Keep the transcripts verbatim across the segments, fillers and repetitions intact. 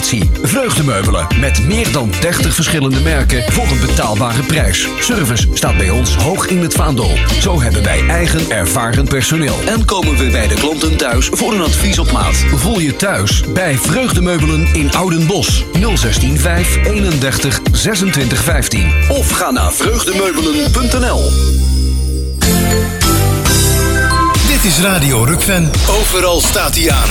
innovatie. Vreugdemeubelen met meer dan dertig verschillende merken voor een betaalbare prijs. Service staat bij ons hoog in het vaandel. Zo hebben wij eigen ervaren personeel. En komen we bij de klanten thuis voor een advies op maat. Voel je thuis bij Vreugdemeubelen in Oudenbosch. nul zestien vijf eenendertig zesentwintig vijftien. Of ga naar vreugdemeubelen punt n l. Dit is Radio Rukven. Overal staat hij aan.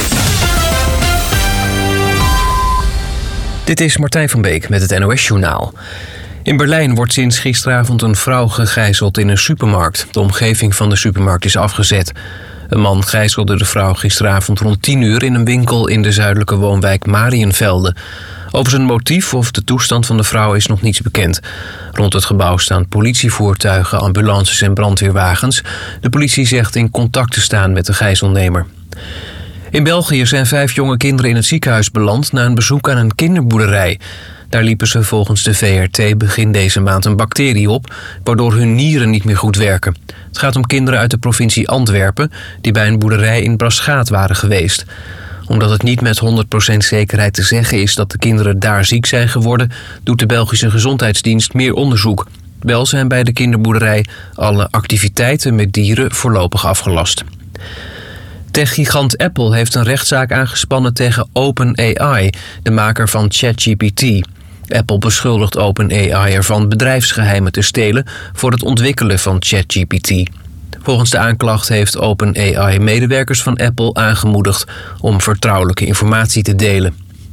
Dit is Martijn van Beek met het N O S-journaal. In Berlijn wordt sinds gisteravond een vrouw gegijzeld in een supermarkt. De omgeving van de supermarkt is afgezet. Een man gijzelde de vrouw gisteravond rond tien uur in een winkel in de zuidelijke woonwijk Mariënvelde. Over zijn motief of de toestand van de vrouw is nog niets bekend. Rond het gebouw staan politievoertuigen, ambulances en brandweerwagens. De politie zegt in contact te staan met de gijzelnemer. In België zijn vijf jonge kinderen in het ziekenhuis beland na een bezoek aan een kinderboerderij. Daar liepen ze volgens de V R T begin deze maand een bacterie op, waardoor hun nieren niet meer goed werken. Het gaat om kinderen uit de provincie Antwerpen die bij een boerderij in Braschaat waren geweest. Omdat het niet met honderd procent zekerheid te zeggen is dat de kinderen daar ziek zijn geworden, doet de Belgische Gezondheidsdienst meer onderzoek. Wel zijn bij de kinderboerderij alle activiteiten met dieren voorlopig afgelast. Techgigant Apple heeft een rechtszaak aangespannen tegen OpenAI, de maker van ChatGPT. Apple beschuldigt OpenAI ervan bedrijfsgeheimen te stelen voor het ontwikkelen van ChatGPT. Volgens de aanklacht heeft OpenAI medewerkers van Apple aangemoedigd om vertrouwelijke informatie te delen.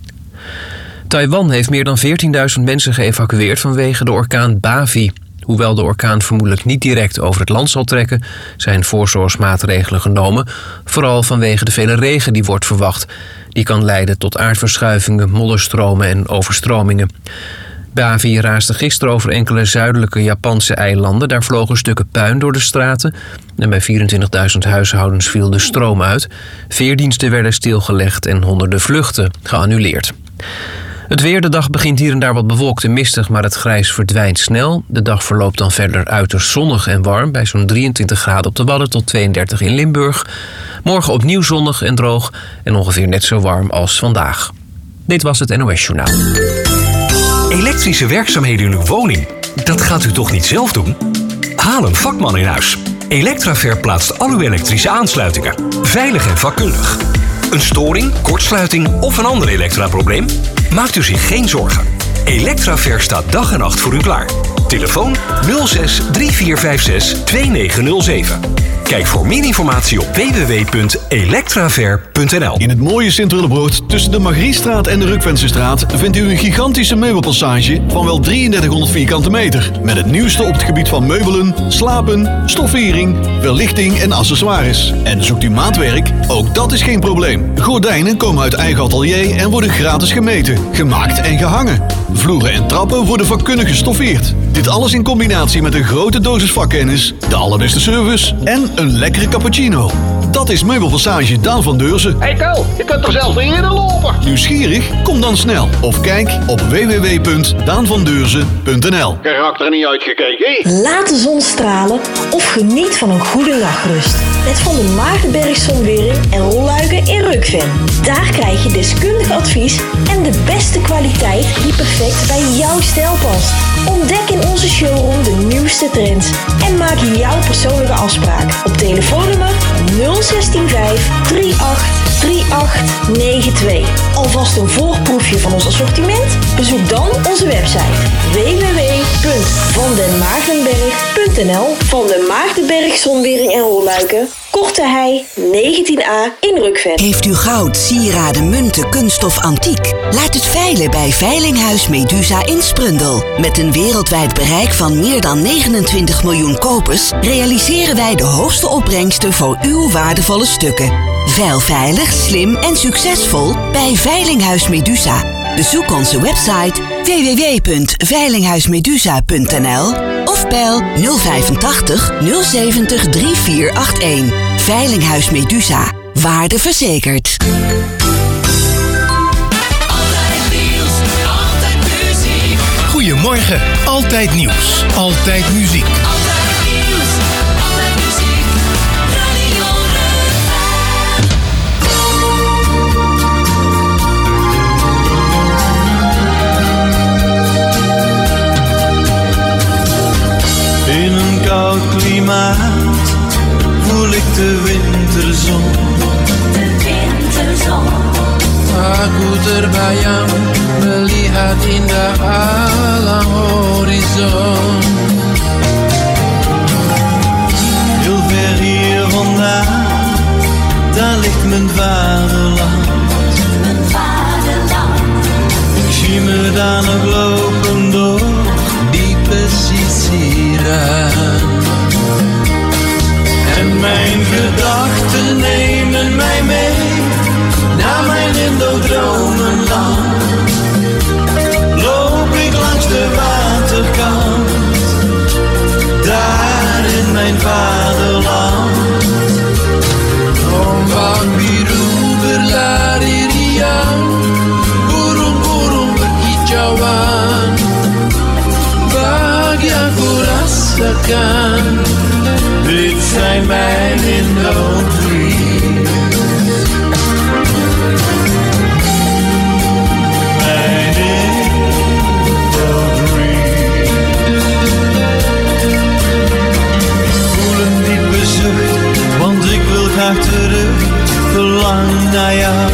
Taiwan heeft meer dan veertienduizend mensen geëvacueerd vanwege de orkaan Bavi. Hoewel de orkaan vermoedelijk niet direct over het land zal trekken, zijn voorzorgsmaatregelen genomen, vooral vanwege de vele regen die wordt verwacht. Die kan leiden tot aardverschuivingen, modderstromen en overstromingen. Bavi raasde gisteren over enkele zuidelijke Japanse eilanden. Daar vlogen stukken puin door de straten en bij vierentwintigduizend huishoudens viel de stroom uit. Veerdiensten werden stilgelegd en honderden vluchten geannuleerd. Het weer, de dag begint hier en daar wat bewolkt en mistig, maar het grijs verdwijnt snel. De dag verloopt dan verder uiterst zonnig en warm, bij zo'n drieëntwintig graden op de Wadden tot tweeëndertig in Limburg. Morgen opnieuw zonnig en droog en ongeveer net zo warm als vandaag. Dit was het N O S-journaal. Elektrische werkzaamheden in uw woning, dat gaat u toch niet zelf doen? Haal een vakman in huis. Electraver plaatst al uw elektrische aansluitingen. Veilig en vakkundig. Een storing, kortsluiting of een ander elektraprobleem? Maakt u zich geen zorgen. Electraver staat dag en nacht voor u klaar. Telefoon nul zes drie vier vijf zes twee negen nul zeven. Kijk voor meer informatie op w w w punt electraver punt n l. In het mooie Sint-Willebrood tussen de Margriestraat en de Rukvensenstraat vindt u een gigantische meubelpassage van wel drieëndertighonderd vierkante meter. Met het nieuwste op het gebied van meubelen, slapen, stoffering, verlichting en accessoires. En zoekt u maatwerk? Ook dat is geen probleem. Gordijnen komen uit eigen atelier en worden gratis gemeten, gemaakt en gehangen. Vloeren en trappen worden vakkundig gestoffeerd. Dit alles in combinatie met een grote dosis vakkennis, de allerbeste service en een lekkere cappuccino. Dat is Meubelpassage Daan van Deurzen. Hey Ko, je kunt er zelfs niet in lopen. Nieuwsgierig? Kom dan snel. Of kijk op w w w punt daan van deurzen punt n l. Karakter niet uitgekeken. Laat de zon stralen of geniet van een goede nachtrust. Met Van der Maartenberg Zonwering en rolluiken in Rukven. Daar krijg je deskundig advies en de beste kwaliteit die perfect bij jouw stijl past. Ontdek in onze showroom de nieuwste trends en maak jouw persoonlijke afspraak op telefoonnummer nul zestien vijf drie acht drie acht negen twee. Alvast een voorproefje van ons assortiment? Bezoek dan onze website w w w punt van den maartenberg punt n l. Van den Maartenberg Zonwering en rolluiken, Korte Hei negentien a in Rukven. Heeft u goud, sieraden, munten, kunststof, antiek? Laat het veilen bij Veilinghuis Medusa in Sprundel. Met een wereldwijd bereik van meer dan negenentwintig miljoen kopers realiseren wij de hoogste opbrengsten voor uw waardevolle stukken. Veil veilig, slim en succesvol bij Veilinghuis Medusa. Bezoek onze website w w w punt veilinghuismedusa punt n l of bel nul vijfentachtig nul zeventig drie vier acht een. Veilinghuis Medusa. Waarde verzekerd. Goedemorgen. Altijd nieuws. Altijd muziek. terbayang melihat indah alam horizon. Heel ver hier vandaan, daar ligt mijn vaderland. Mijn vaderland. Ik zie me daar nog lopen door die pesisieran. En mijn gedachten nemen mij mee naar mijn Indo-dromenland. Loop ik langs de waterkant, daar in mijn vaderland. Ombak biru berlari riang, burung-burung berkicauan. Bagi aku rasakan, dit zijn mijn Indo-dreams. Mijn Indo-dreams. Voel een diepe zucht, want ik wil graag terug, verlang naar jou.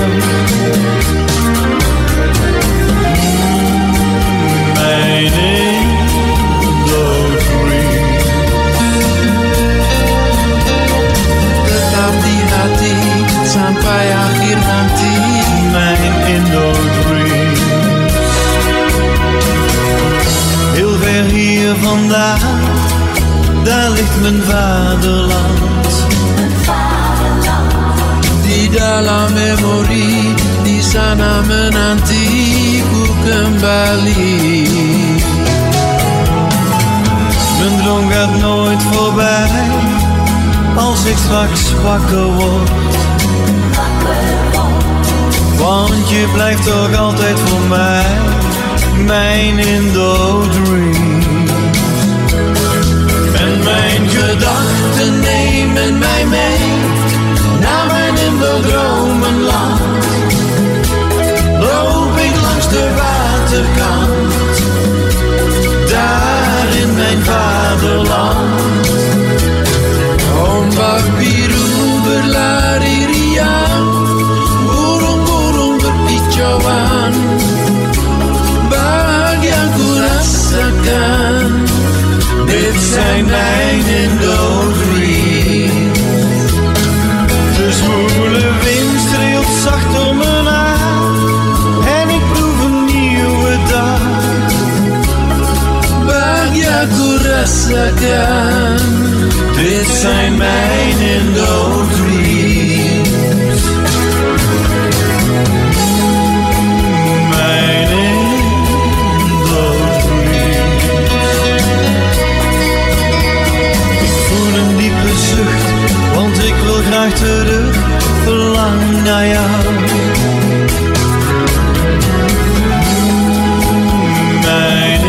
Mijn Indo-dreams. tetap di hati sampai akhir nanti. Mijn Indo-dreams. Heel ver hier vandaan, daar ligt mijn vaderland. Mijn vaderland. Di dalam memori, di sana menantiku kembali. Mijn droom gaat nooit voorbij, als ik straks wakker word. Want je blijft toch altijd voor mij, mijn Indo-dreams. En mijn gedachten nemen mij mee naar mijn Indo-dromenland. Loop ik langs de waterkant, daar in mijn vaderland. Ombak biru berlari riang, burung-burung berkicauan. Bagi aku rasakan, dit zijn mijn Indo-dreams. De zwoele wind streelt zacht door mijn haar en ik proef een nieuwe dag. bagi aku rasakan, dit zijn mijn Indo-dreams. Mijn Indo-dreams. Ik voel een diepe zucht, want ik wil graag terug, verlang naar jou. Mijn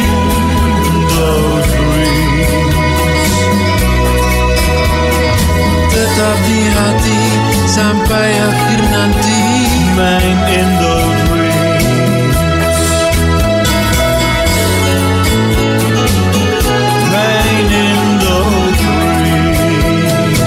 Indo-dreams. tetap di hati sampai akhir nanti. Mijn Indo-dreams. Mijn Indo-dreams.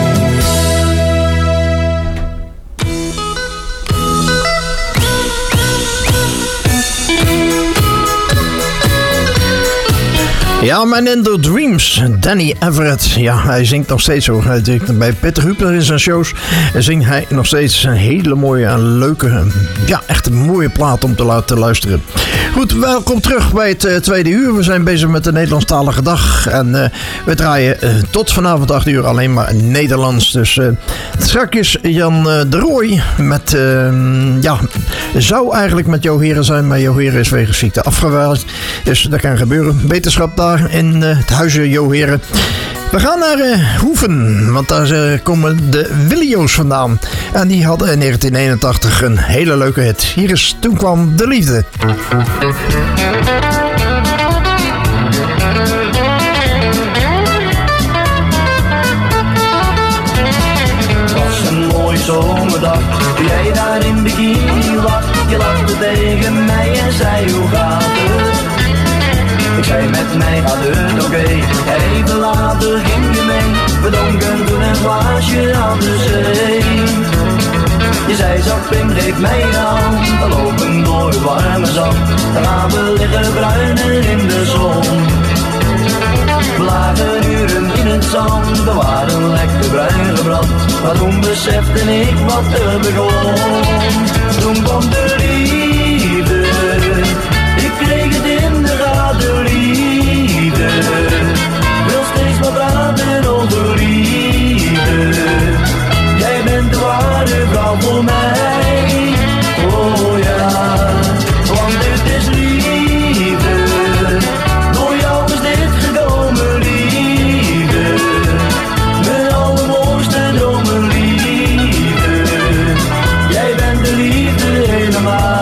Ja, mijn Indo-dreams. Danny Everett. Ja, hij zingt nog steeds zo. Hij zingt bij Peter Hübner in zijn shows. En zingt hij nog steeds een hele mooie en leuke, ja, echt een mooie plaat om te laten luisteren. Goed, welkom terug bij het uh, tweede uur. We zijn bezig met de Nederlandstalige dag. En uh, we draaien uh, tot vanavond acht uur alleen maar Nederlands. Dus uh, straks Jan uh, de Rooij met, uh, ja, zou eigenlijk met Jo Heren zijn. Maar Jo Heren is wegens ziekte afgewijld. Dus dat kan gebeuren. Wetenschap daar in uh, het huizen Jo Heren. We gaan naar uh, Hoeven, want daar uh, komen de Willio's vandaan. En die hadden in negentien eenentachtig een hele leuke hit. Hier is Toen kwam de liefde. Het was een mooie zomerdag, toen jij daar in bikini lag. Je lachte tegen mij en zei hoe gaat het? Ik zei met mij gaat het oké, okay. En even later ging je mee. We dronken toen een glaasje aan de zee. Je zei zacht, Pim, geef mij de hand. We lopen door het warme zand. Dan gaan we liggen bruinen in de zon. We lagen uren in het zand, we waren lekker bruin gebrand. Maar toen besefte ik wat er begon. Toen kwam de liefde, ik kreeg het in de gaten, liefde. Wil steeds maar praten over liefde. Jij bent de ware vrouw voor mij, oh ja. Want dit is liefde, door jou is dit gekomen, liefde. Mijn allermooiste dromen, liefde. Jij bent de liefde helemaal.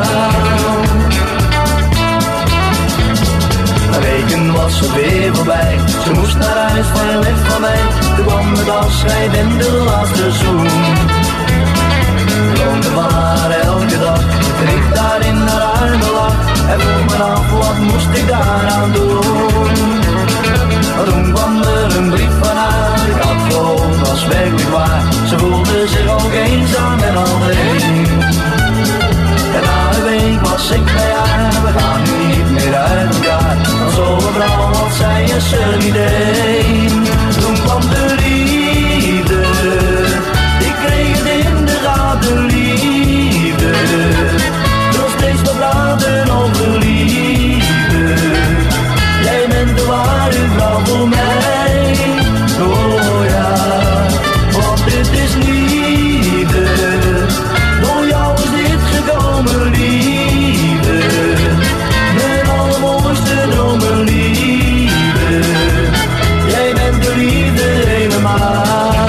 Een weken was ze weer voorbij. Ze moest naar huis, ver weg van mij. Toen kwam het afscheid en de laatste zoen. Droomde van haar elke dag, en ik daar in haar armen lag. En vroeg me af, wat moest ik daaraan doen? Maar toen kwam er een brief van haar, ik had gehoopt, was werkelijk waar. Ze voelde zich ook eenzaam en alleen. En na een week was ik bij haar, we gaan nu niet meer uit elkaar. Want zo'n vrouw als zij is er niet één. Toen kwam de liefde, ik kreeg het in de gaten, liefde. Wil steeds maar praten over liefde. Jij bent de ware vrouw voor mij, oh ja. Want dit is liefde, door jou is dit gekomen, liefde. Mijn allermooiste dromen, liefde. Jij bent de liefde helemaal.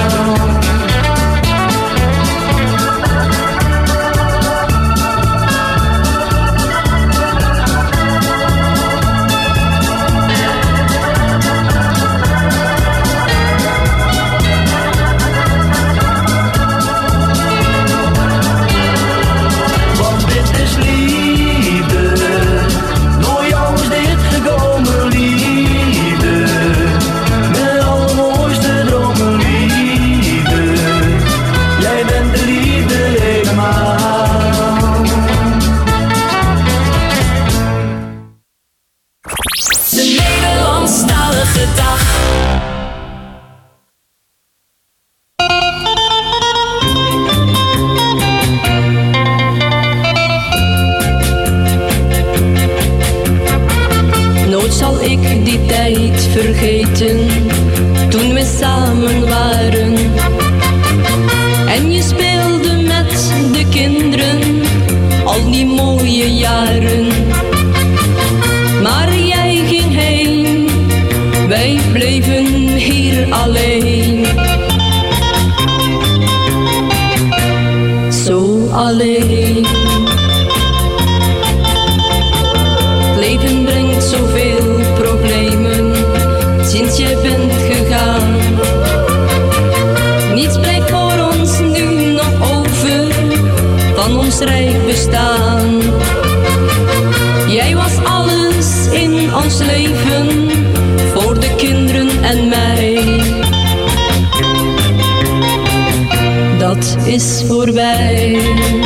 Vergeten, toen we samen waren. En je speelde met de kinderen, al die mooie jaren. Maar jij ging heen, wij bleven hier alleen. Zo alleen. Het leven brengt zoveel problemen. Sinds jij bent gegaan, niets blijft voor ons nu nog over van ons rijk bestaan. Jij was alles in ons leven, voor de kinderen en mij. Dat is voorbij.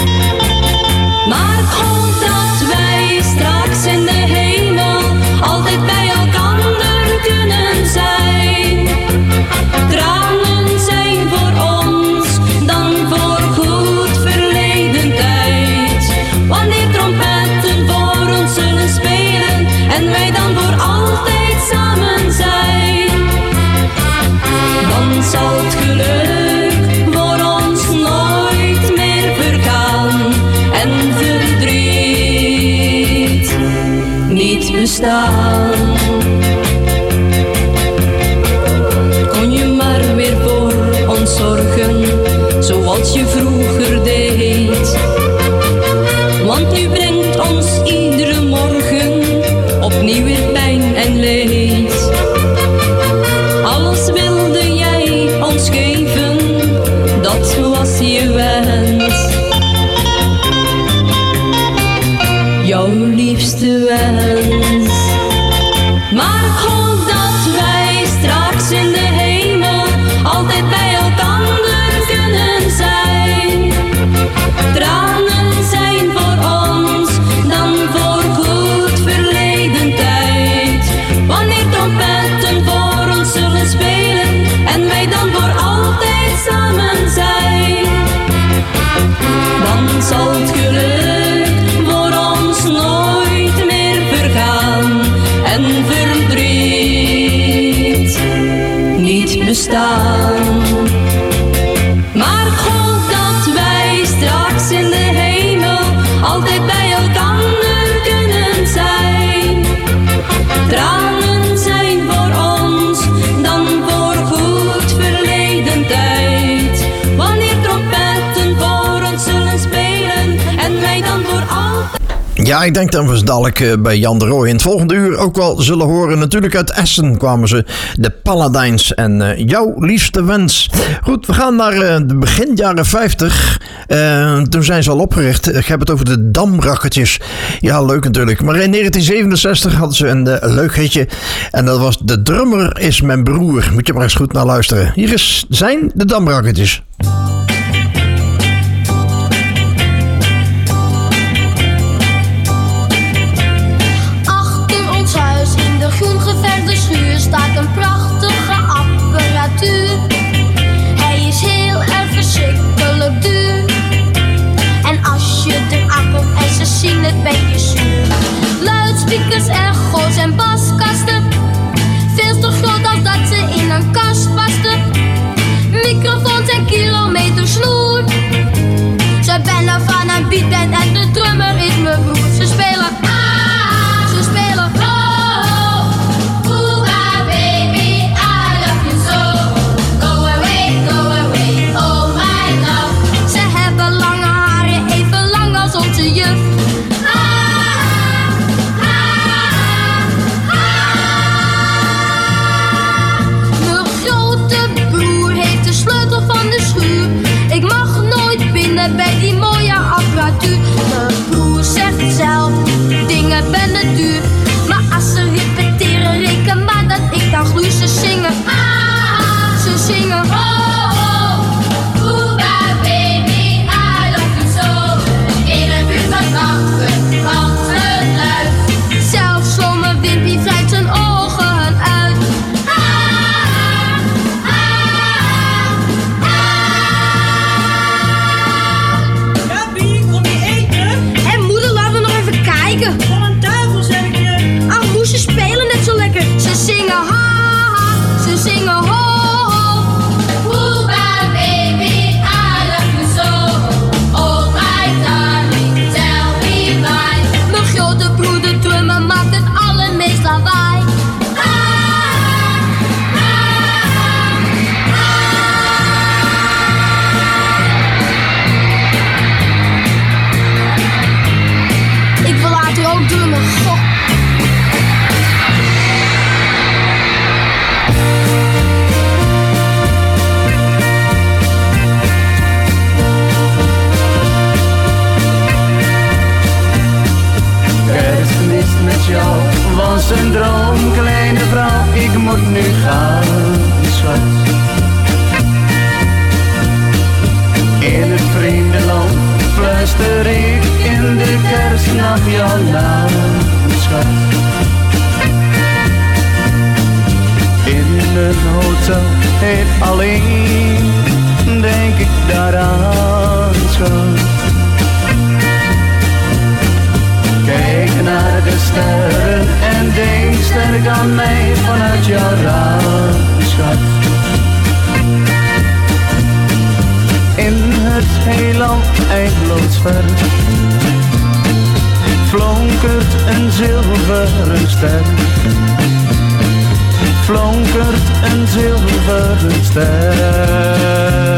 Maar God dat wij straks in de hemel altijd bij elkaar kunnen zijn. Tranen zijn voor ons dan voor goed verleden tijd. Wanneer trompetten voor ons zullen spelen en wij dan voor altijd samen zijn. Dan zal het geluk voor ons nooit meer vergaan en verdriet niet bestaan. Zorgen, zoals je vroeger deed. Want nu brengt ons iedere morgen opnieuw weer pijn en leed. Alles wilde jij ons geven, dat was je wens. Jouw liefste wens. Maar God dat wij straks in de hemel altijd bij elkaar kunnen zijn. staan. Maar ik hoop dat wij straks in de hemel altijd bij elkander kunnen zijn. Tranen zijn voor ons dan voor goed verleden tijd. Wanneer trompetten voor ons zullen spelen en wij dan voor altijd. Ja, ik denk dat we dadelijk uh, bij Jan de Rooij in het volgende uur ook wel zullen horen. Natuurlijk uit Essen kwamen ze, de Paladijns en uh, jouw liefste wens. Goed, we gaan naar uh, de begin jaren vijftig. Uh, toen zijn ze al opgericht. Ik heb het over de Damrakketjes. Ja, leuk natuurlijk. Maar in negentien zevenenzestig hadden ze een uh, leuk hitje. En dat was De Drummer is mijn broer. Moet je maar eens goed naar luisteren. Hier is, zijn de Damrakketjes. Staat een prachtige apparatuur. Hij is heel erg verschrikkelijk duur. En als je eraan komt en ze zien het, ben je zuur. Luidsprekers, echo's en baskasten. Veel te groot als dat ze in een kast pasten. Microfoons en kilometers snoer. Ze bellen van een beatband en de drummer is mijn broer. Ze spelen ah, ze spelen oh. Bij die mooie apparatuur. Mijn broer zegt zelf, dingen ben duur. Maar als ze repeteren, reken maar dat ik dan gloei. Ze zingen, ah, ze zingen, oh, oh, Oeba baby, I love you so. In een buurt van nachten, van het luid. Zelfs zo'n wimpie wrijft zijn ogen uit. Van een tafel zeg ik je. Ach, moest je spelen net zo lekker. Ze zingen ha ha, ze zingen ho ho. Oeba baby, I love you so. Oh my darling, tell me why. Mijn grote broer de drummer maakt het allermeest lawaai. Ik wil later ook drummen. Goh. Kerstmis met jou was een droom, kleine vrouw. Ik moet nu gaan, schat. In het vreemde land fluister ik in de kerstnacht jouw naam, schat. In het hotel, heet alleen, denk ik daaraan, schat. Kijk naar de sterren en denk sterk aan mij vanuit jouw raam, schat. In het heelal eindeloos ver flonkert een zilveren ster. Flonkert een zilveren ster.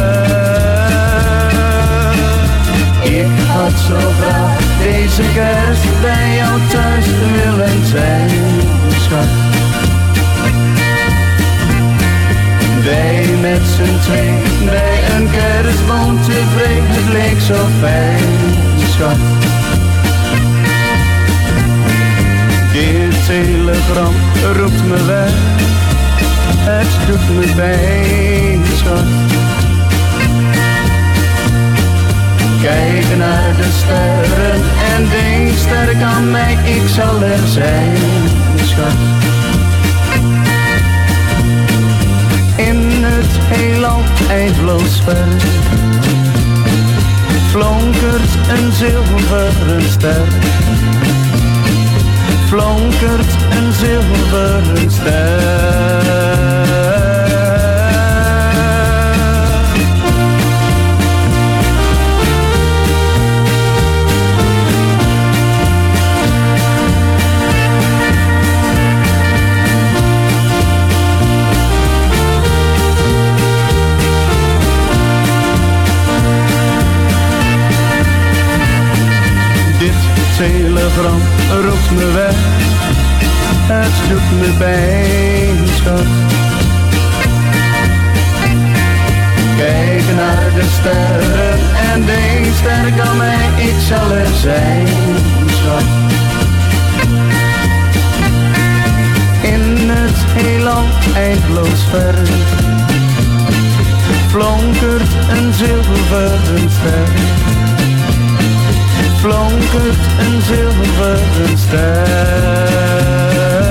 Ik had zo graag deze kerst bij jou thuis willen zijn, schat. Wij met z'n twee bij een kerstboom tevreden, het leek zo fijn, schat. Dit telegram roept me weg, het doet me pijn, schat. Kijk naar de sterren en denk sterk aan mij, ik zal er zijn, schat. In het heelal eindeloos ver flonkert een zilveren ster. Flonkert een zilveren ster. zoekt me weg, het doet me pijn, schat. Kijk naar de sterren en denk sterk aan mij, ik zal er zijn, schat. In het heelal eindloos ver flonkert een zilveren ster. Flonkert een zilveren ster.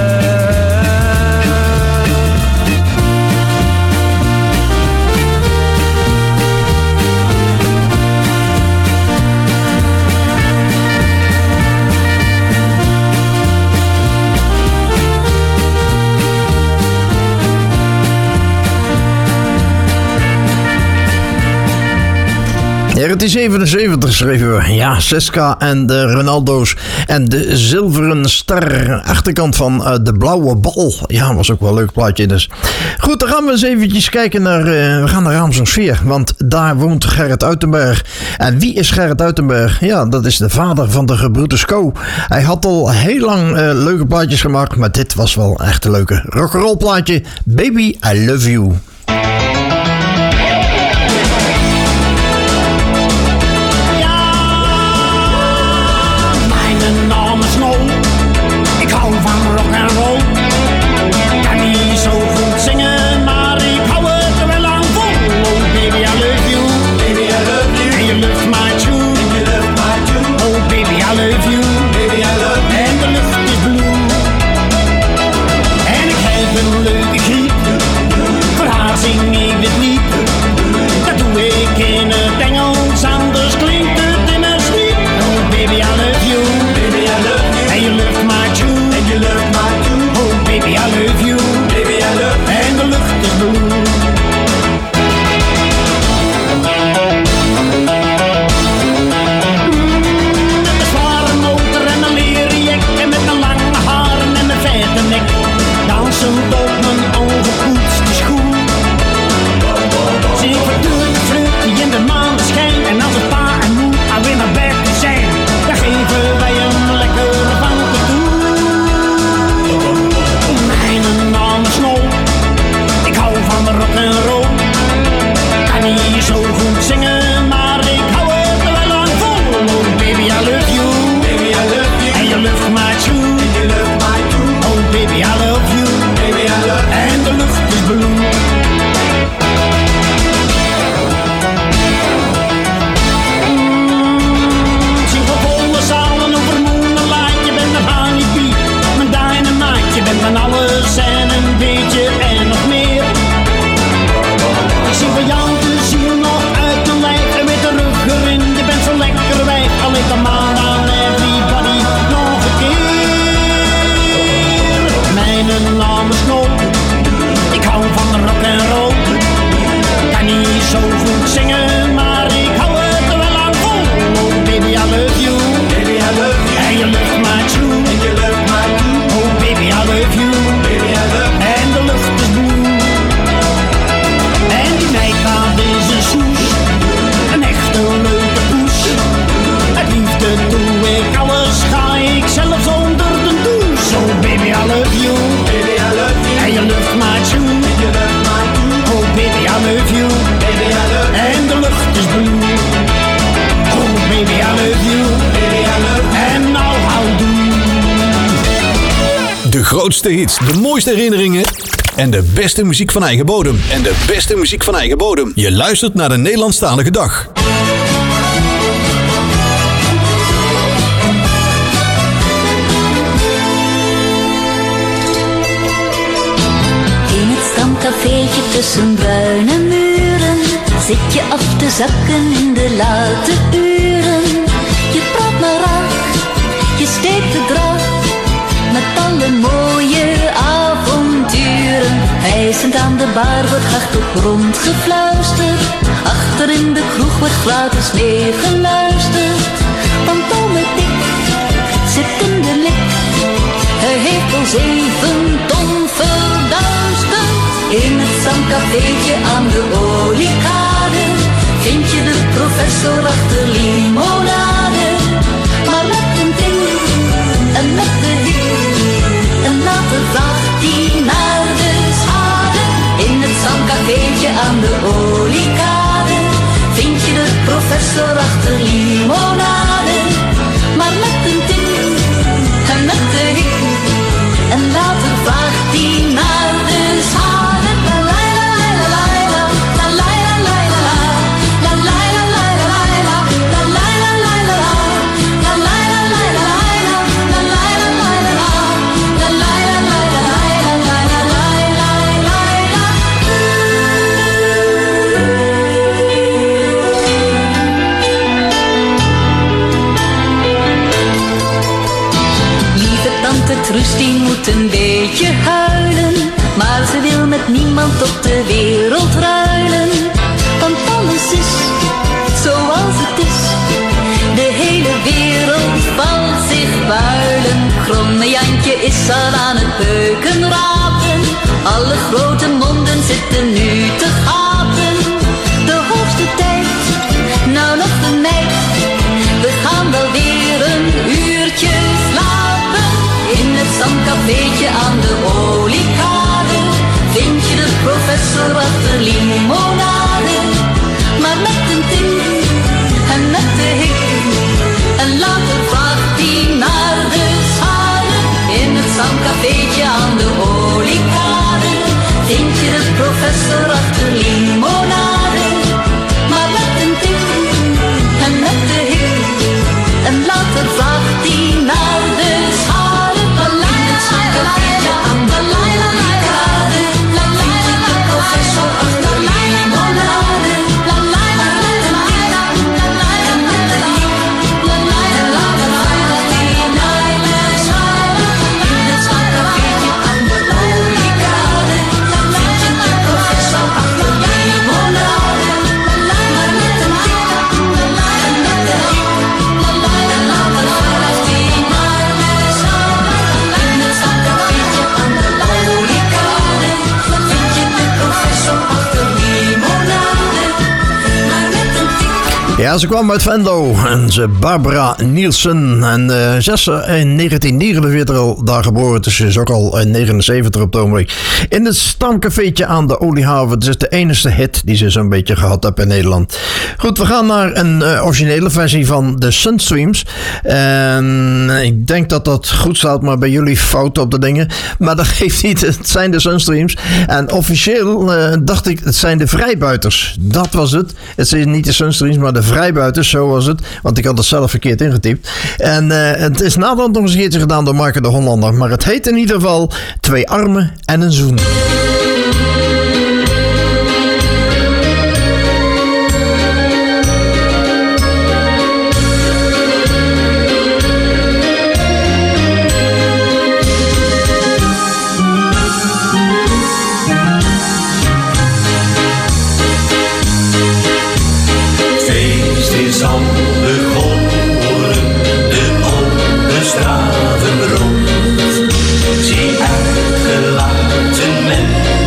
negentien zevenenzeventig schreven we. Ja, Siska en de Ronaldo's en de zilveren ster. Achterkant van uh, de blauwe bal. Ja, was ook wel een leuk plaatje dus. Goed, dan gaan we eens eventjes kijken naar... Uh, we gaan naar Raamsdorp, want daar woont Gerrit Uitenberg. En wie is Gerrit Uitenberg? Ja, dat is de vader van de gebroeders Co. Hij had al heel lang uh, leuke plaatjes gemaakt, maar dit was wel echt een leuke rock'n'roll plaatje. Baby, I Love You. Grootste hits, de mooiste herinneringen en de beste muziek van eigen bodem. En de beste muziek van eigen bodem. Je luistert naar de Nederlandstalige Dag. In het stamcafeetje tussen bruine muren zit je af te zakken in de late uren. Je praat maar raak, je steekt de draad met alle mooie avonturen. Hijsend aan de bar wordt hardop rondgefluisterd. Achter in de kroeg wordt gratis meegeluisterd. Want ome Dick zit in de lik. Hij heeft al zeven ton verduisterd. In het zandcafeetje aan de oliekade vind je de professor achter limonade. Maar met een ding en met Truus die moet een beetje huilen, maar ze wil met niemand op de wereld ruilen. Want alles is zoals het is, de hele wereld valt zich builen. Kromme Jantje is al aan het beuken rapen, alle grote monden zitten nu te gapen. De hoogste tijd, nou nog een meid, we gaan wel weer een uurtje slapen. In het stamcafeetje aan de Oliekade vind je de professor achter limonade. Maar met een tik en met de hik, en later vraagt hij naar de schade. In het stamcafeetje aan de Oliekade vind je de professor achter limonade. Maar met een tik en met de hik, en later vraagt hij naar de schade. In het stamcafeetje aan de Oliekade vind je de professor achter limonade. Ja, ze kwam uit Venlo en ze Barbara Nielsen. En uh, ze is in negentien negenenveertig al daar geboren, dus ze is ook al in negenenzeventig op het ogenblik. In het stamcafeetje aan de Oliehaven. Het is de enige hit die ze zo'n beetje gehad heeft in Nederland. Goed, we gaan naar een uh, originele versie van de Sunstreams. En ik denk dat dat goed staat, maar bij jullie fout op de dingen. Maar dat geeft niet, het zijn de Sunstreams. En officieel uh, dacht ik, het zijn de Vrijbuiters. Dat was het. Het zijn niet de Sunstreams, maar de Vrijbuiters, zo was het. Want ik had het zelf verkeerd ingetypt. En uh, het is naderhand nog eens een keertje gedaan door Marco de Hollander. Maar het heet in ieder geval Twee Armen en een Zoen. Al begonnen, de open straten rond. Zie uitgelaten met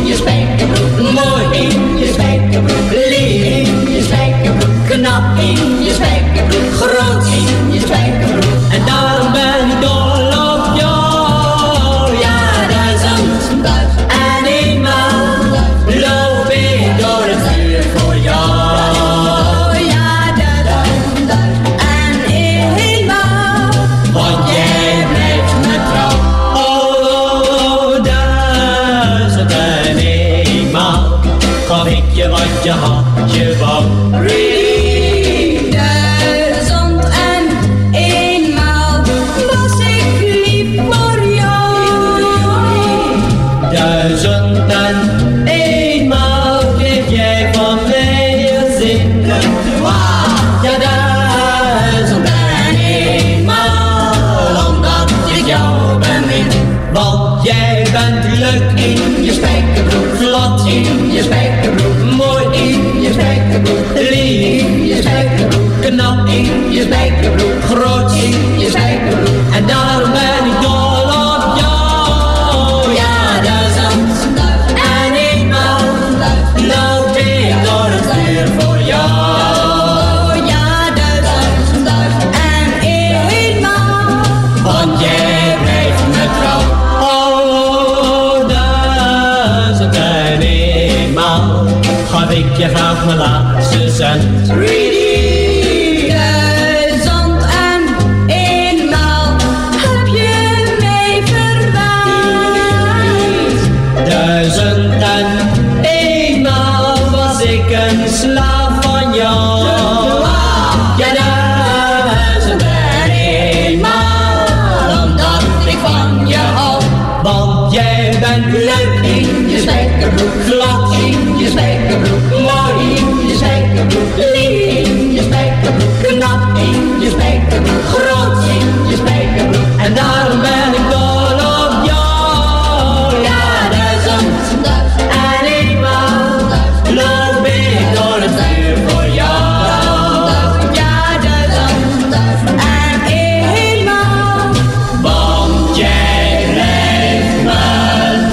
in je spijkerbroek, mooi in je spijkerbroek, lief in je spijkerbroek, knap in je spijkerbroek, groot in je spijkerbroek. En daarom ben ik dol op jou, ja duizend, duizend en eenmaal loop ik door het vuur voor jou. Ja duizend, duizend en eenmaal, want jij blijft me trouw. Oh, duizend en eenmaal gaf ik je wat je had, je wou. Duizend en eenmaal was ik lief voor jou. Duizend en eenmaal kreeg jij van mij een zin. Ja, duizend en eenmaal omdat ik jou bemin. Want jij bent leuk in je spijkerbroek, glad in je spijkerbroek, mooi in je spijkerbroek, lief in je spijkerbroek, knap in je spijkerbroek, groot in je spijkerbroek. En daarom ben ik dol op jou. Ja, duizend en eenmaal loop ik door het vuur voor jou. Ja, duizend en eenmaal, want jij blijft me trouw. Oh, duizend en eenmaal gaf ik je graag mijn laatste cent. Duizend en eenmaal heb je mij verwaard. Duizend en eenmaal was ik een slaaf van jou. Ja, duizend en eenmaal omdat ik van je hou. Want jij bent leuk in je spijkerbroek, glad in je spijkerbroek, mooi in je spijkerbroek, lief in je spijkerbroek, knap in je spijkerbroek, groot in je spijkerbroek. En daarom ben ik dol op jou. Ja, duizend en eenmaal loop ik door het vuur voor jou. Ja, duizend en eenmaal, want jij blijft me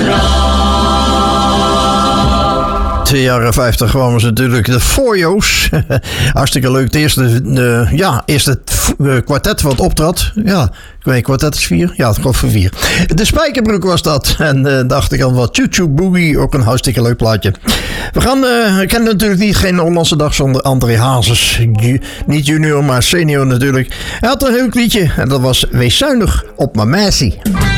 trouw. De jaren vijftig kwamen ze natuurlijk de Foyo's. Hartstikke leuk. Het eerste, de, ja, eerste uh, kwartet wat optrad. Ja, ik weet, kwartet is vier. Ja, het komt voor vier. De Spijkerbroek was dat. En uh, dacht ik aan wat Choo Choo Boogie. Ook een hartstikke leuk plaatje. We gaan, uh, ik ken natuurlijk niet geen Hollandse dag zonder André Hazes. Ju, niet junior, maar senior natuurlijk. Hij had een heel liedje. En dat was Wees zuinig op mijn meisje.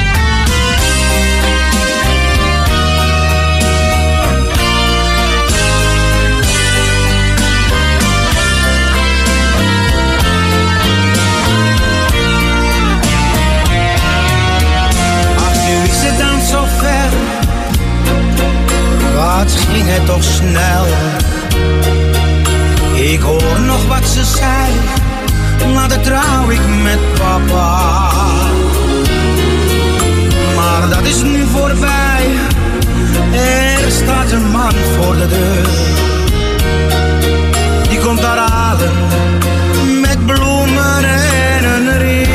Wat ging het toch snel? Ik hoor nog wat ze zei, later trouw ik met papa. Maar dat is nu voorbij, er staat een man voor de deur. Die komt daar halen met bloemen en een ring.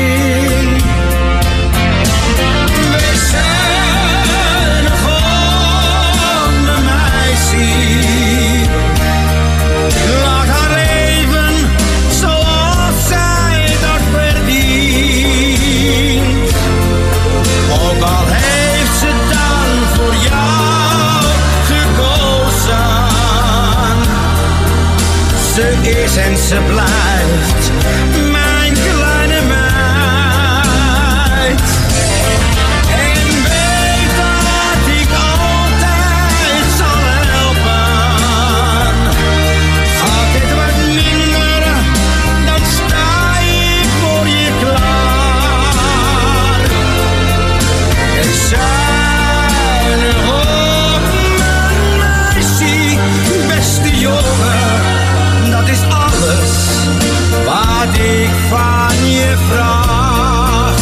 Laat haar leven zoals zij dat verdient. Ook al heeft ze dan voor jou gekozen. Ze is en ze blijft mijn kleine meid. Dat is alles wat ik van je vraag.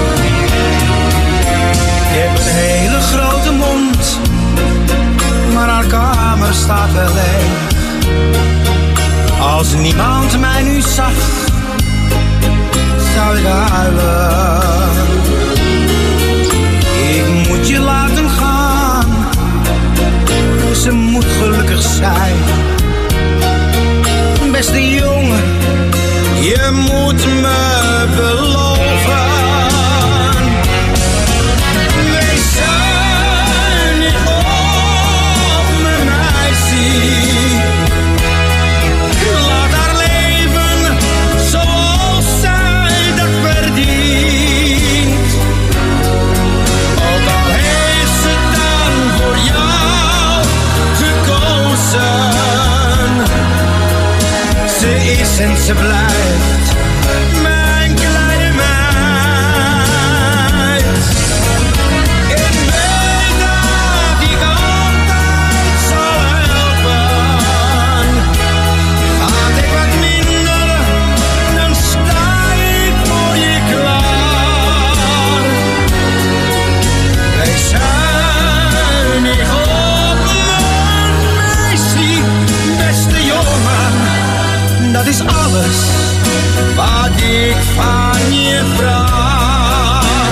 Je hebt een hele grote mond, maar haar kamer staat wel leeg. Als niemand mij nu zag, zou ik huilen. Ik moet je laten gaan, zei: beste jongen, je moet me beloven. Wees zuinig op mijn meisje. Laat haar leven zoals zij dat verdient. Ook al heeft ze dan voor jou gekozen. Ze is en ze blijft mijn kleine meid. Ik weet dat ik altijd zal helpen. Had ik wat minder, dan sta ik voor je klaar. Wees zuinig op mijn meisje, beste jongen. Dat is alles wat ik van je vraag.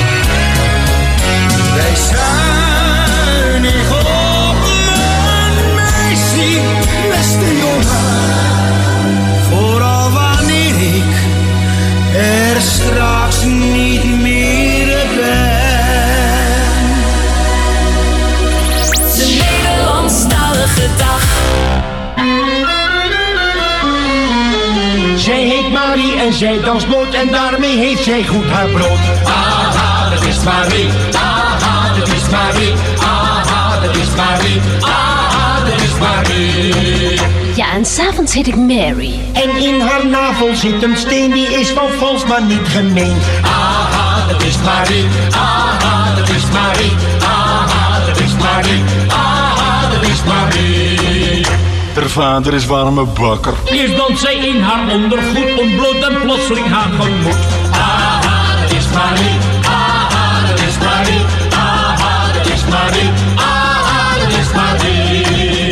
Wees zuinig op mijn meisje, beste jongen. Vooral wanneer ik er straks niet meer ben. De Nederlandstalige dag. Zij heet Marie en zij danst bloot en daarmee heeft zij goed haar brood. Aha, dat is Marie. Aha, dat is Marie. Aha, dat is Marie. Aha, dat is Marie. Ja, en s'avonds heet ik Mary. En in haar navel zit een steen, die is van vals, maar niet gemeen. Aha, dat is Marie. Aha, dat is Marie. Aha, dat is Marie. Aha, dat is Marie. Haar vader is warme bakker. Eerst danst zij in haar ondergoed, ontbloot en plotseling haar gemoed. Aha, dat is Marie. Aha, dat is Marie. Aha, dat is Marie. Aha, dat is Marie.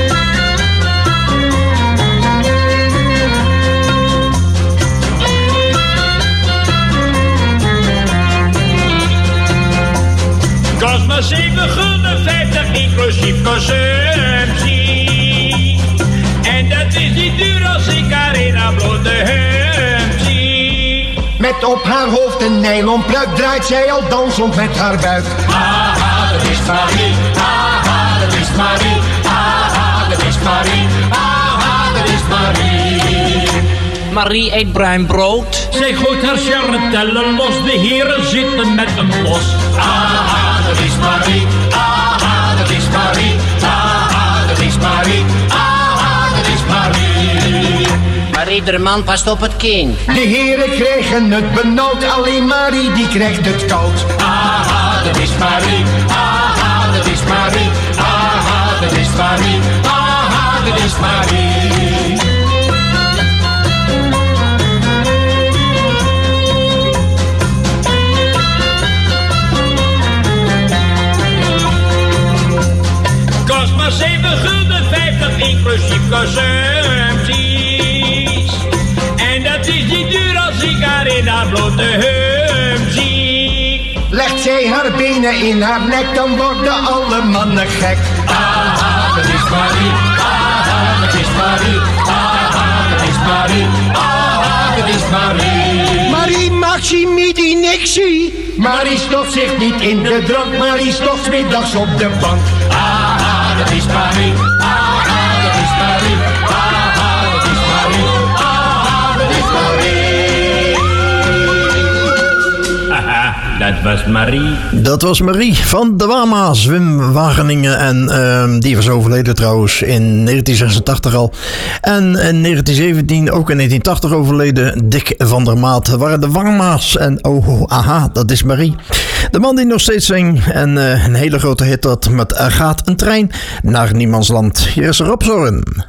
Kost maar zeven gulden vijftig inclusief consumptie. En dat is niet duur als ik haar in haar blote hemd zie. Met op haar hoofd een nylon pruik draait zij al dansend met haar buik. Aha, dat is Marie. Aha, dat is Marie. Aha, dat is Marie. Aha, dat is Marie. Marie eet bruin brood. Zij gooit haar charretellen los. De heren zitten met hem los. Aha, dat is Marie. Aha, dat is Marie. Aha, dat is Marie. Aha, dat is Marie. Maar iedere man past op het kind. De heren kregen het benauwd, alleen Marie die krijgt het koud. Aha, dat is Marie. Aha, dat is Marie. Aha, dat is Marie. Aha, dat is Marie. Kost maar zeven gulden vijftig inclusief consumpties. En dat is niet duur als ik haar in haar blote hemd zie. Legt zij haar benen in haar nek, dan worden alle mannen gek. Aha, dat is Marie. Aha, dat is Marie. Aha, dat is Marie. Aha, dat is Marie. Marie Maximidi Nixie. Marie stopt zich niet in de drank, Marie stopt 's middags op de bank. Aha, dat is Marie. Aha, dat is Marie. Aha, dat is Marie. Aha, dat is Marie. Haha, dat was Marie. Dat was Marie van de Wama, Wim Wageningen. En uh, die was overleden trouwens in negentien zesentachtig al. En in negentien zeventien, ook in negentien tachtig overleden, Dick van der Maat. Dat waren de Wama's. En oh, aha, dat is Marie. De man die nog steeds zingt. En uh, een hele grote hit had met uh, Gaat een trein naar niemandsland. Hier is Rob Zorn.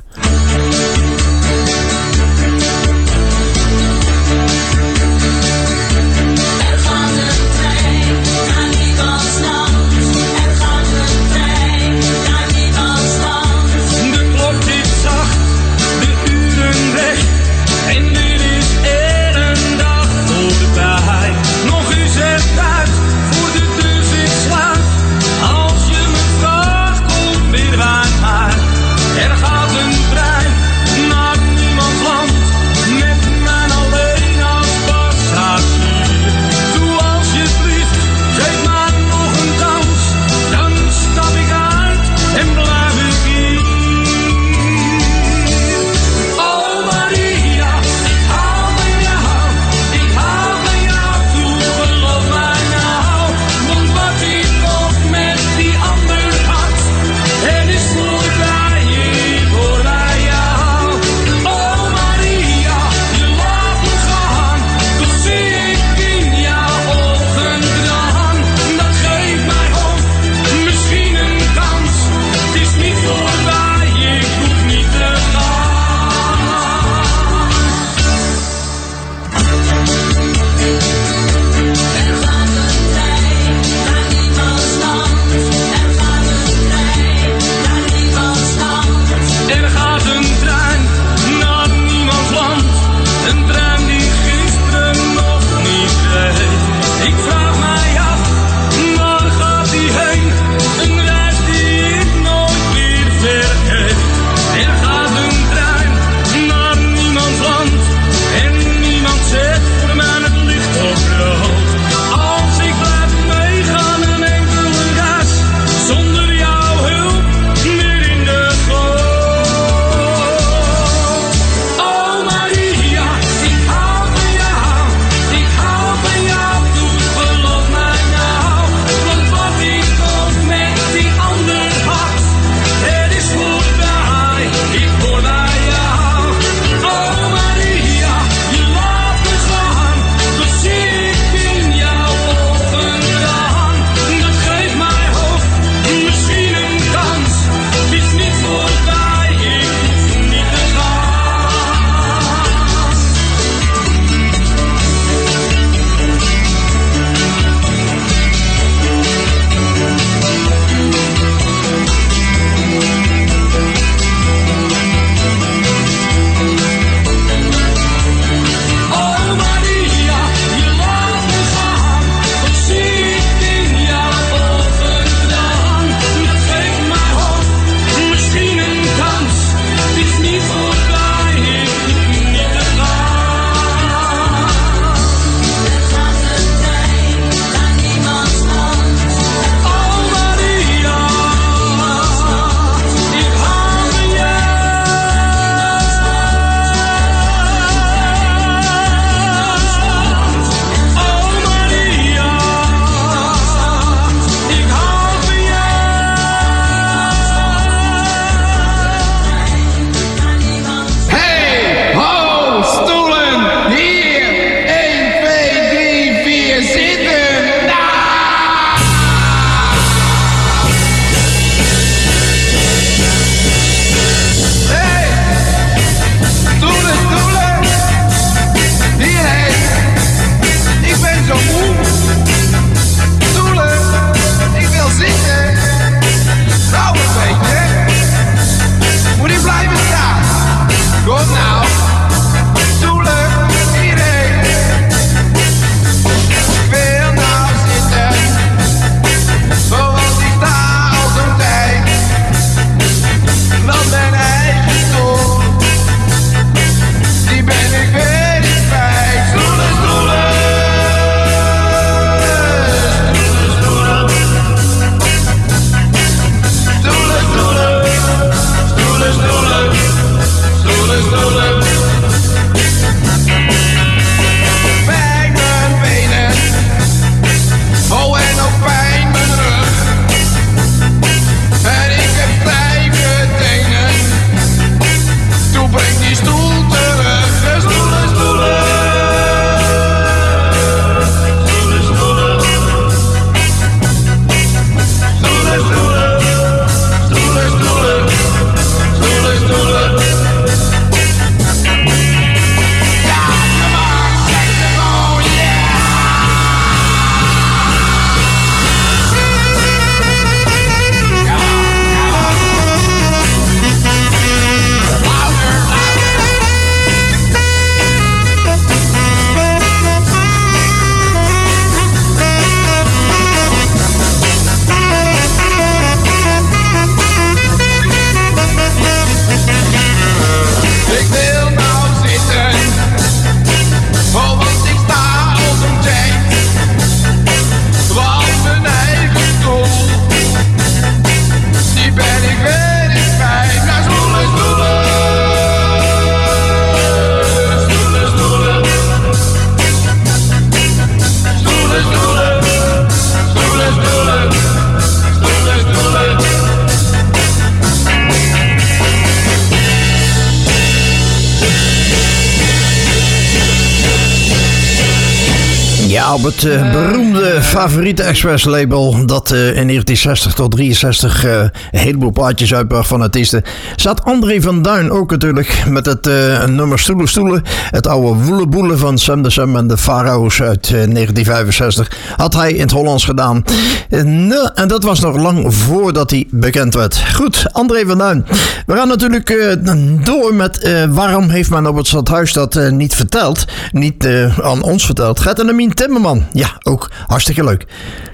op het uh, beroemde favoriete Express label dat uh, in negentien zestig tot drieënzestig uh, een heleboel plaatjes uitbracht van artiesten, zat André van Duin ook natuurlijk met het uh, nummer Stoelen Stoelen. Het oude Woeleboelen van Sam de Sam en de Pharaohs uit uh, negentien vijfenzestig had hij in het Hollands gedaan. Uh, nou, en dat was nog lang voordat hij bekend werd. Goed, André van Duin. We gaan natuurlijk uh, door met uh, waarom heeft men op het stadhuis dat uh, niet verteld, niet uh, aan ons verteld. Gert en Amien Timmerman. Ja, ook hartstikke leuk.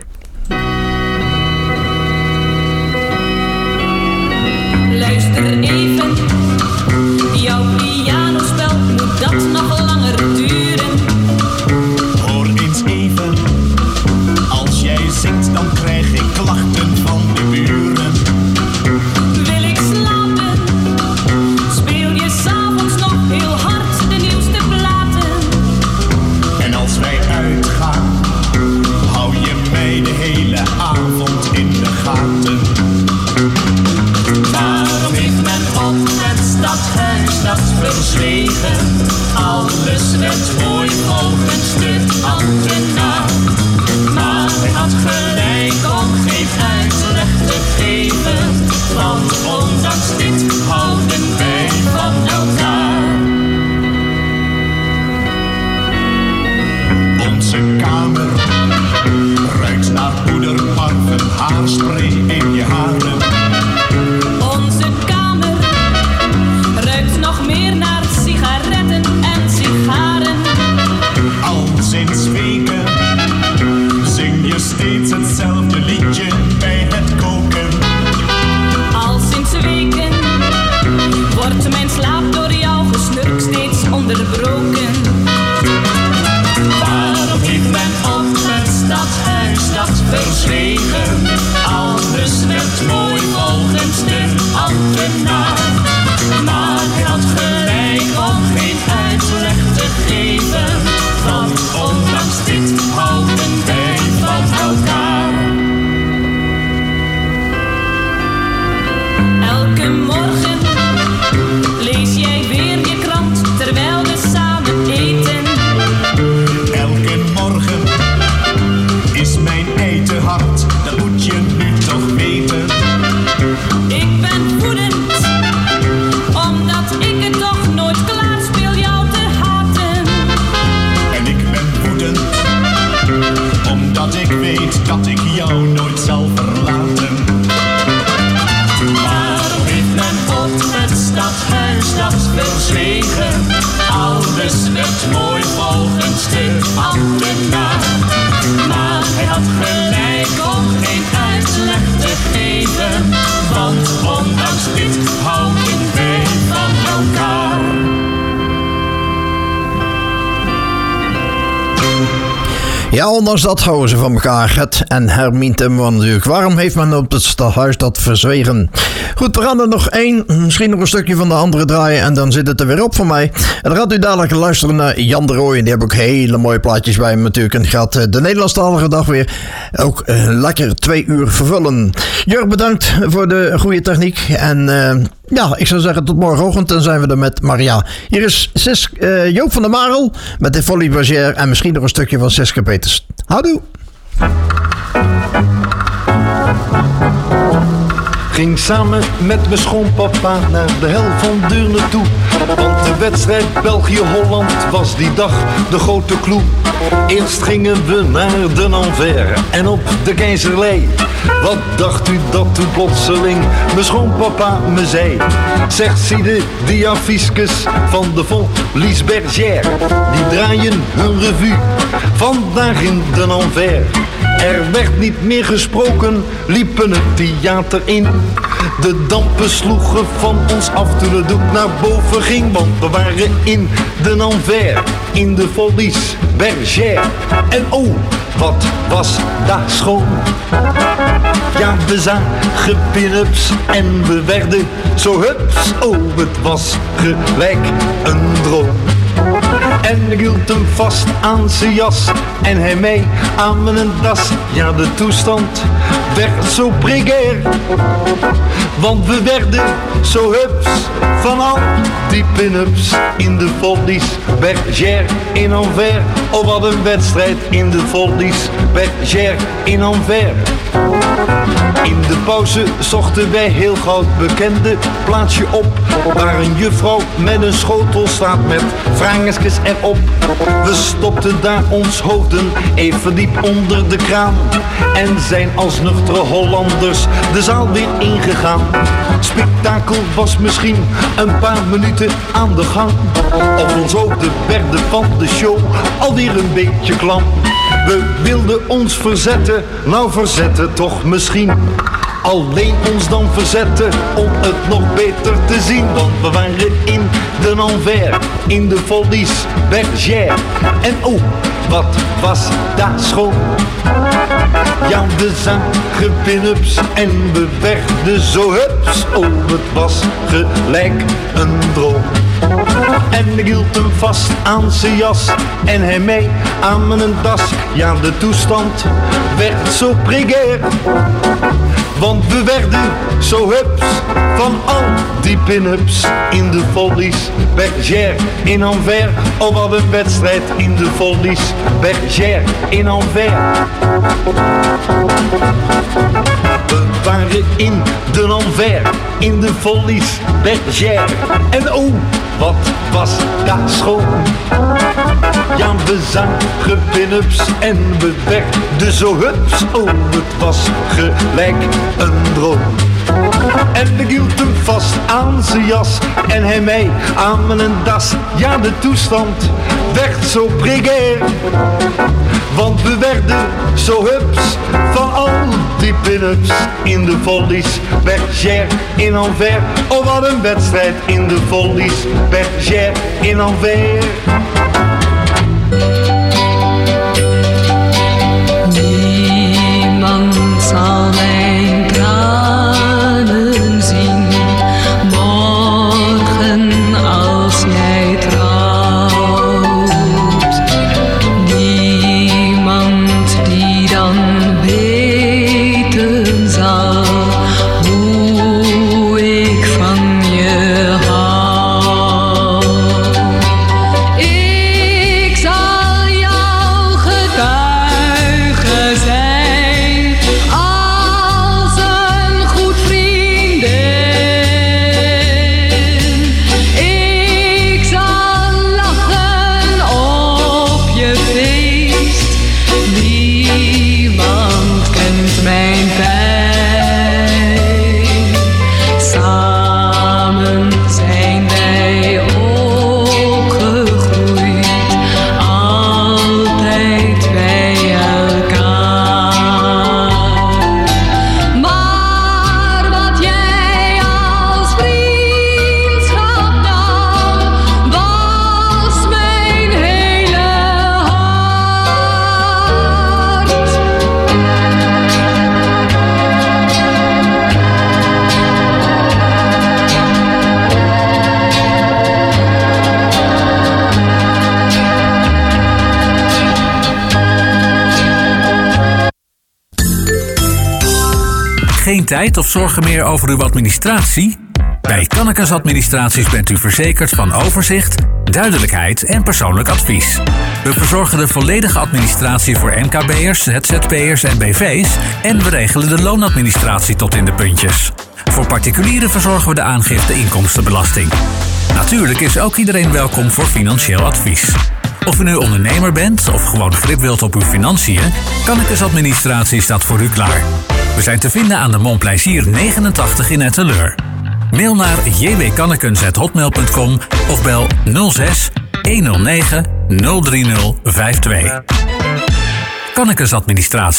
Luister even, jouw pianospel moet dat nog langer duren. Hoor eens even, als jij zingt dan krijg ik klachten van de buren. Wil ik slapen, speel je s'avonds nog heel hard de nieuwste platen. En als wij uitgaan, hou je mij de hele avond in de gaten. Waarom heeft men op het stadhuis dat verzwegen? Alles werd mooi volgens de ambtenaar. Maar hij had gelijk om geen uitleg te geven. Want ondanks dit houden wij van elkaar. Onze kamer ruikt naar poederparfum, haarspray in je haren. Onze kamer ruikt nog meer naar sigaretten en sigaren. Al sinds weken zing je steeds hetzelfde liedje bij het koken. Al sinds weken wordt mijn slaap door jouw gesnurk steeds onderbroken. Waarom heeft men op het stadhuis dat verzwegen? Alles werd mooi volgens de ambtenaar. Maar hij had gelijk om geen uitleg te geven. Want ondanks dit houden wij van elkaar. Elke morgen lees jij weer je krant terwijl we samen eten. Elke morgen is mijn ei te hard, dat moet je nu toch weten. Ik ben woedend, omdat ik het toch nooit klaar speel jou te haten. En ik ben woedend, omdat ik weet dat ik jou nooit zal verlaten. Waarom heeft men op het stadhuis dat verzwegen? Alles werd mooi volgens de ambtenaar. Maar hij had gelijk om geen uitleg te geven. Want ondanks dit houden wij van elkaar. Ja, ondanks dat houden ze van elkaar. Gert en Hermien Timmerman natuurlijk. Waarom heeft men op het stadhuis dat verzwegen? Goed, we gaan er nog één, misschien nog een stukje van de andere draaien en dan zit het er weer op voor mij. En dan gaat u dadelijk luisteren naar Jan de Rooij. Die heb ook hele mooie plaatjes bij hem natuurlijk. En gaat de Nederlandstalige dag weer ook uh, lekker twee uur vervullen. Jurg, bedankt voor de goede techniek. En uh, ja, ik zou zeggen tot morgenochtend. Dan zijn we er met Maria. Hier is Sis, uh, Joop van der Marel met de Folie Bergère en misschien nog een stukje van Siska Peters. Houdoe! Ging samen met mijn schoonpapa naar de hel van Deurne toe. Want de wedstrijd België-Holland was die dag de grote clou. Eerst gingen we naar de Anvers en op de Keizerlei. Wat dacht u dat toen plotseling mijn schoonpapa me zei? Zeg, zie de diafiskes van de Folies Bergère. Die draaien hun revue vandaag in de Anvers. Er werd niet meer gesproken, liepen het theater in. De dampen sloegen van ons af toen het doek naar boven ging. Want we waren in de Anvers, in de Folies Bergère. En oh, wat was daar schoon. Ja, we zagen pin-ups en we werden zo hups. Oh, het was gelijk een droom. En ik hield hem vast aan zijn jas en hij mee aan mijn das. Ja, de toestand werd zo precair, want we werden zo hups van al die pin-ups in de Folies Bergère in Anvers. Oh, wat een wedstrijd in de Folies Bergère in Anvers. In de pauze zochten wij heel gauw bekende plaatsje op, waar een juffrouw met een schotel staat met frangetjes erop. We stopten daar ons hoofden even diep onder de kraan en zijn als nuchtere Hollanders de zaal weer ingegaan. Spektakel was misschien een paar minuten aan de gang, of ons hoofden werden van de show alweer een beetje klam. We wilden ons verzetten, nou verzetten toch misschien. Alleen ons dan verzetten om het nog beter te zien. Want we waren in de Anvers, in de Folies Bergère. En oh, wat was daar schoon. Ja, we zagen pin-ups en we werden zo hups. Oh, het was gelijk een droom. En ik hield hem vast aan zijn jas en hij mee aan mijn das. Ja, de toestand werd zo precair, want we werden zo hups van al die pin-ups in de Folies Bergère in Anvers. Oh, wat een wedstrijd in de Folies Bergère in Anvers. We waren in de Anvers, in de Folies Bergère. En oh, wat was daar schoon. Ja, we zagen pin-ups en we werden zo hups. Oh, het was gelijk een droom. En ik hield hem vast aan zijn jas en hij mij aan mijn das. Ja, de toestand werd zo precair, want we werden zo hups van al die pin-ups in de Folies Bergère in Anvers. Oh, wat een wedstrijd in de Folies Bergère in Anvers. Niemand zal mijn tranen zien morgen als jij trouwt. Niemand die dan weten zal hoe ik van je hou. Ik zal jouw getuige zijn als een goed vriendin. Ik zal lachen op je feest. Niemand kent mijn pijn. Samen zijn wij opgegroeid, altijd bij elkaar. Maar wat jij als vriendschap nam, was mijn hele hart. Geen tijd of zorgen meer over uw administratie? Bij Kannekes Administraties bent u verzekerd van overzicht, duidelijkheid en persoonlijk advies. We verzorgen de volledige administratie voor M K B'ers, Z Z P'ers en B V's en we regelen de loonadministratie tot in de puntjes. Voor particulieren verzorgen we de aangifte inkomstenbelasting. Natuurlijk is ook iedereen welkom voor financieel advies. Of u nu ondernemer bent of gewoon grip wilt op uw financiën, Kannekes Administratie staat voor u klaar. We zijn te vinden aan de Montplaisir negenentachtig in Etteleur. Mail naar j w kannekens at hotmail punt com of bel nul zes honderd negen nul drie nul vijf twee. Kannekes Administraties.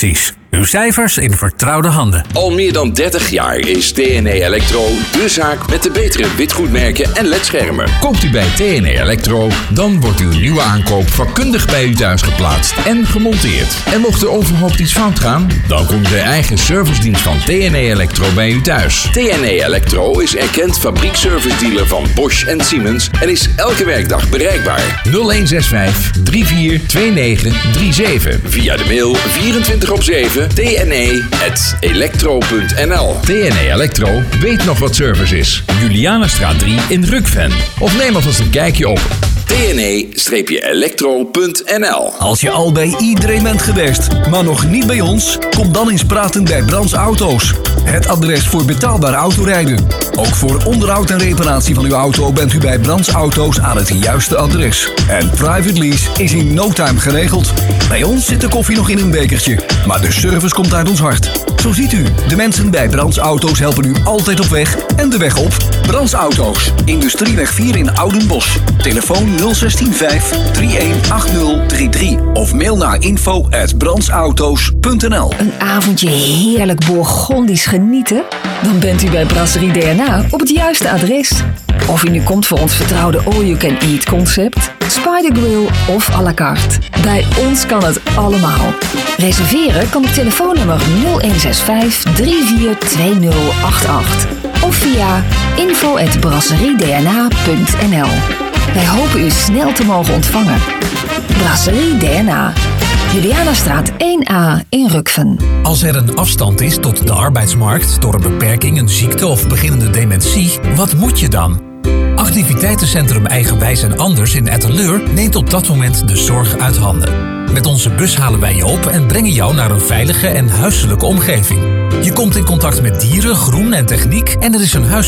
Uw cijfers in vertrouwde handen. Al meer dan dertig jaar is T N E Electro de zaak met de betere witgoedmerken en ledschermen. Koopt u bij T N E Electro, dan wordt uw nieuwe aankoop vakkundig bij u thuis geplaatst en gemonteerd. En mocht er onverhoopt iets fout gaan, dan komt de eigen servicedienst van T N E Electro bij u thuis. T N E Electro is erkend fabriekservice-dealer van Bosch en Siemens en is elke werkdag bereikbaar. nul een zes vijf drie vier twee negen drie zeven. Via de mail vierentwintig op zeven T N E at electro punt n l. T N E Electro weet nog wat service is. Julianastraat drie in Rukven. Of neem alvast een kijkje op T N E electro punt n l. Als je al bij iedereen bent geweest, maar nog niet bij ons, kom dan eens praten bij Brands Auto's. Het adres voor betaalbaar autorijden. Ook voor onderhoud en reparatie van uw auto bent u bij Brands Auto's aan het juiste adres. En private lease is in no time geregeld. Bij ons zit de koffie nog in een bekertje, maar de service komt uit ons hart. Zo ziet u, de mensen bij Brands Auto's helpen u altijd op weg en de weg op. Brands Auto's, Industrieweg vier in Oudenbosch. Telefoon nul een zes vijf drie een acht nul drie drie of mail naar info at brandsauto's punt n l. Een avondje heerlijk Bourgondisch genieten? Dan bent u bij Brasserie D N A op het juiste adres. Of u nu komt voor ons vertrouwde all-you-can-eat concept, Spider Grill of à la carte. Bij ons kan het allemaal. Reserveren kan op telefoonnummer nul een zes vijf drie vier twee nul acht acht of via info at brasserie d n a punt n l. Wij hopen u snel te mogen ontvangen. Brasserie D N A. Julianastraat één A in Rukven. Als er een afstand is tot de arbeidsmarkt door een beperking, een ziekte of beginnende dementie, wat moet je dan? Activiteitencentrum Eigenwijs en Anders in Etteleur neemt op dat moment de zorg uit handen. Met onze bus halen wij je op en brengen jou naar een veilige en huiselijke omgeving. Je komt in contact met dieren, groen en techniek en er is een huis